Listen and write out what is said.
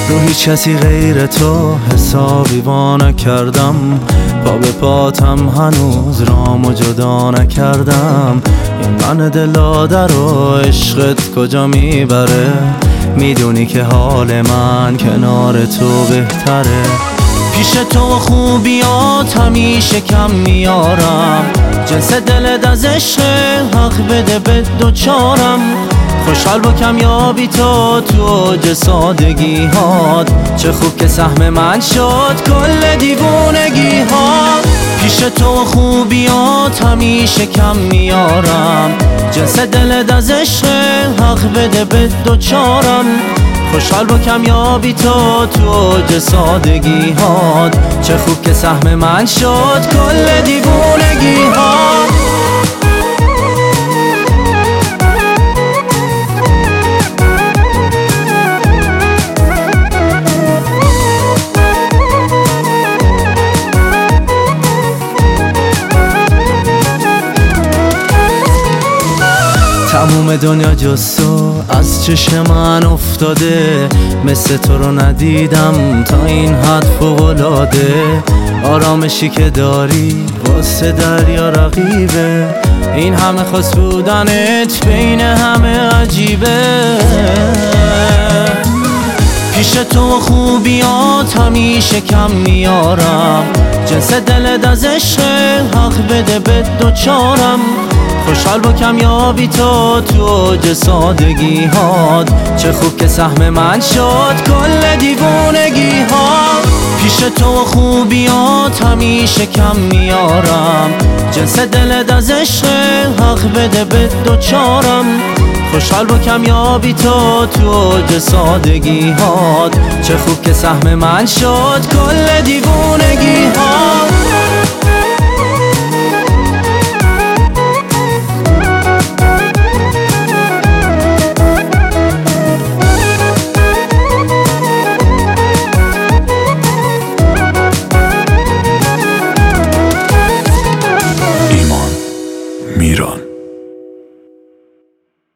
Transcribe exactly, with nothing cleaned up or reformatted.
رو هیچ کسی غیر تو حسابی وا نکردم، پا به پاتم هنوز رامو جدا نکردم. این من دلاده رو عشقت کجا میبره؟ میدونی که حال من کنار تو بهتره. پیش تو خوبیات همیشه کم میارم، جنس دلت از عشق حق بده به دوچارم. خوشحال با کمیابی تو تو اوج سادگی هات، چه خوب که سهم من شد کل دیوونگی ها. پیش تو خوبیات همیشه کم میارم، جنس دلت از عشق حق بده به دوچارم. خوشحال با کمیابی تو تو اوج سادگی هات، چه خوب که سهم من شد کل دیوونگی ها. تموم دنیا جز تو از چشم من افتاده، مثل تو رو ندیدم تا این حد فوق‌العاده. آرامشی که داری واسه دریا رقیبه، این همه خاص بودنت بین همه عجیبه. پیش تو خوبیات همیشه کم میارم، جنس دلت از عشق حق بده به دوچارم. خوشحال با کمیابی تو تو اوج سادگی هات، چه خوب که سهم من شد کل دیوونگی ها. پیش تو خوبیات همیشه کم میارم، جنس دلت از عشق حق بده به دوچارم. خوشحال با کمیابی تو تو اوج سادگی هات، چه خوب که سهم من شد کل دیوونگی